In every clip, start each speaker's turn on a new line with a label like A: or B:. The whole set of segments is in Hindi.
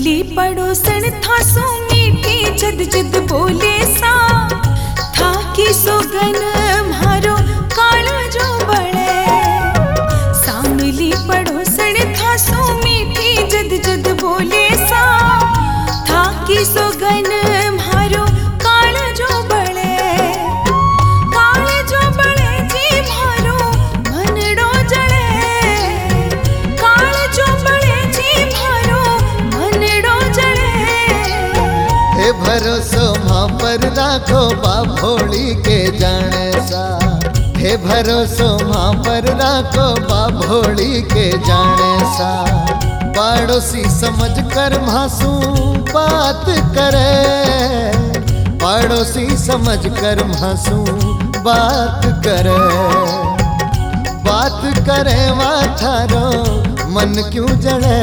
A: सामली पड़ोसन था सो मीठी जद जद बोले सा था कि सोगन म्हारो काला जो बड़े। सामली पड़ोसन था सो मीठी जद जद बोले सा था कि सोगन म्हारो काला जो बड़े। काले जो बड़े जी म्हारो मनड़ो जड़े। काले जो बड़े जी म्हारो मनड़ो जड़े।
B: हे भरोसो मां पर राखो बा भोली के जाने सा। हे भरोसो मां पर राखो बा भोली के जाने सा। पड़ोसी समझ कर मासू बात करे। पड़ोसी समझ कर मासू बात करे। बात करे माथारो मन क्यों जड़े।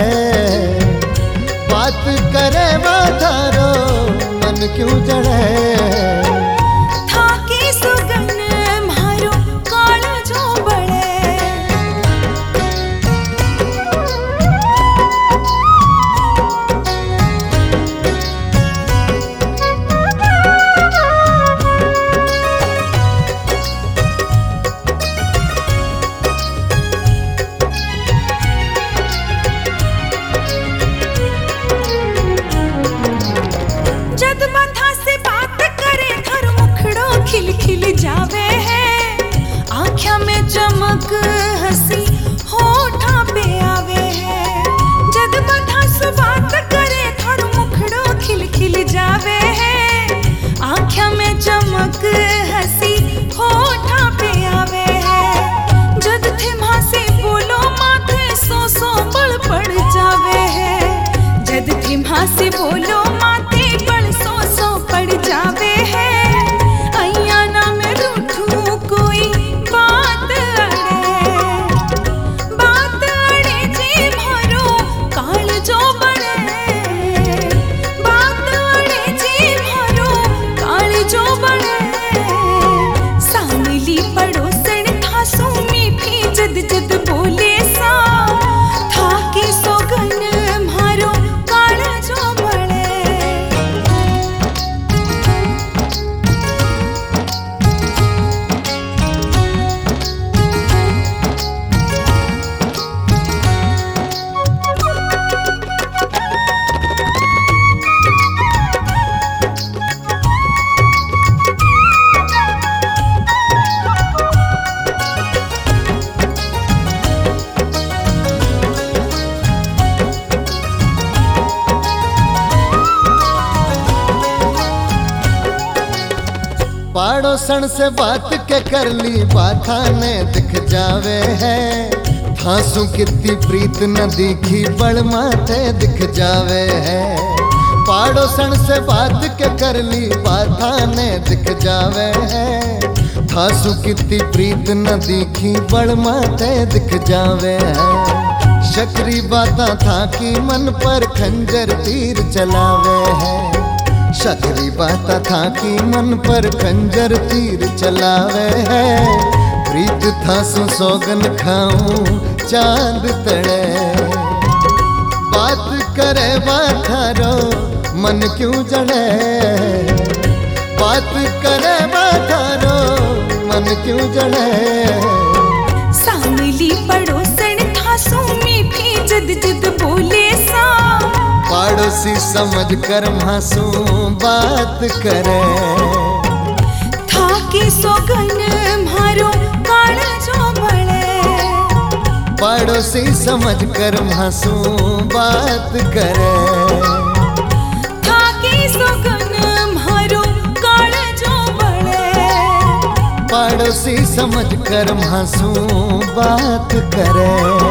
B: बात करे माथारो मन क्यों जड़े।
A: था कि सुगन म्हारो काला जो बड़े। जद बंधा से बात करे थर मुखड़ो खिल खिल जावे है। आँखों में चमक हंसी होठा पे आवे है। जद बंधा से बात करे थर मुखड़ो खिल खिल जावे है। आँखों में चमक हंसी होठा पे आवे है। जद थे माँ से बोलो माथे सो सो बड़ पड़ जावे है। जद थे माँ से बोलो माथे सो सो पड़ जावे है। अयाना में रूठू कोई बात अड़े। बात अड़े जी म्हारो काल जो बड़े। बात अड़े जी म्हारो काल जो बड़े। सामली पड़ोसन था सो मीठी जद जद बोले सा था कि सोगन म्हारो काला जो बड़े।
B: पड़ोसन से बात के कर ली बाथा ने दिख जावे है। थांसू कितनी प्रीत न दिखी बड़ माथे दिख जावे है। पड़ोसन से बात के कर ली बाथा ने दिख जावे है। थांसू कितनी प्रीत न दिखी बड़ माथे दिख जावे है। शकरी बाता था कि मन पर खंजर तीर चलावे है। शकरी बाता था कि मन पर खंजर तीर चलावे है। प्रीत था सो सोगन खाऊं चांद तड़े। बात करे माथारो मन क्यों जड़े। बात करे माथारो मन क्यों जड़े।
A: सामली पड़ोसन था सो मीठी जद जद बोले सा।
B: पड़ोसी समझ कर मासू बात करे।
A: था कि सोगन म्हारो काला जो बड़े।
B: पड़ोसी समझ कर मासू बात करे।
A: था कि सोगन म्हारो काला जो बड़े।
B: पड़ोसी समझ कर मासू बात करे।